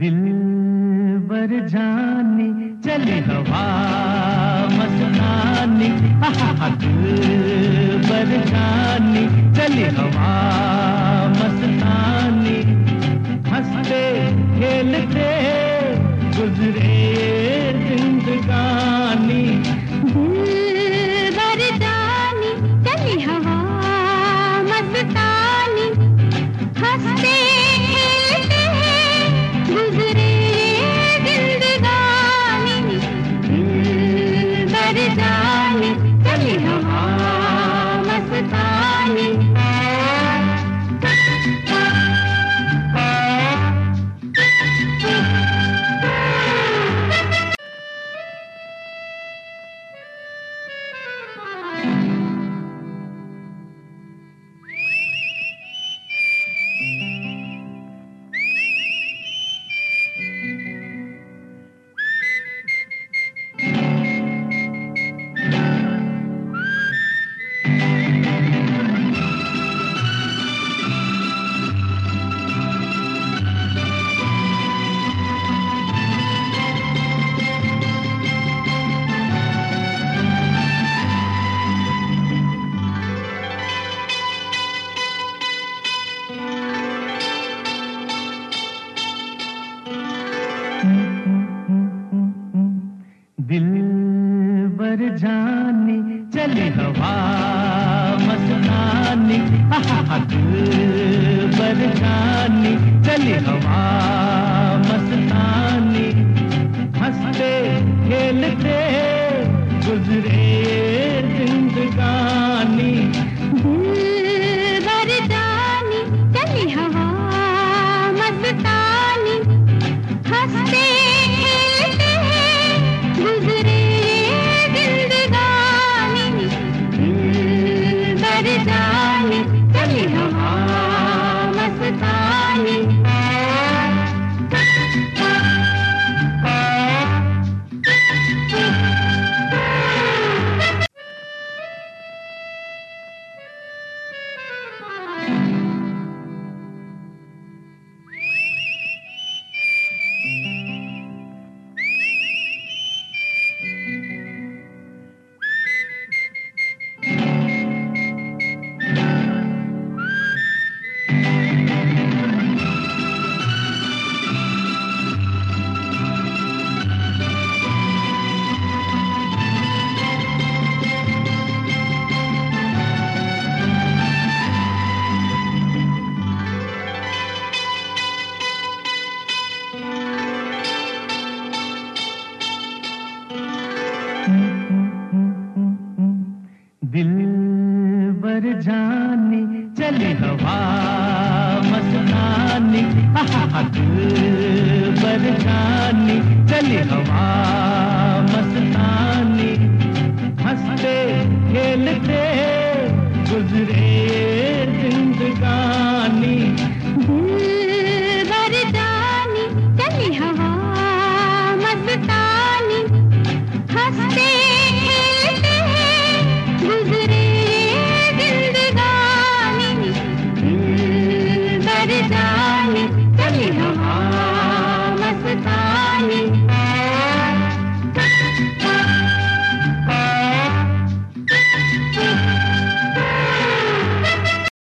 दिल बर जानी चली हवा मस्तानी, दिल बर जानी चली हवा मस्तानी, हंसते खेलते गुजरे जिंदगानी। दिल बर जानी चली हवा मस्तानी, हंसते खेलते गुजरे जिंदगानी। दिल बर जानी चली हवा मस्तानी। दिल बर जानी चली हवा मस्तानी, दिल बर जानी चली हवा मस्तानी, हंसते खेलते गुजरे जिंदगानी। दिल बर जानी चली हवा मस्तानी, हंसते खेलते गुजरे जिंदगानी। दिल बर जानी चली हवा मस्तानी। दिल बर जानी चली हवा मस्तानी, दिल बर जानी चली हवा मस्तानी, हंसते खेलते गुजरे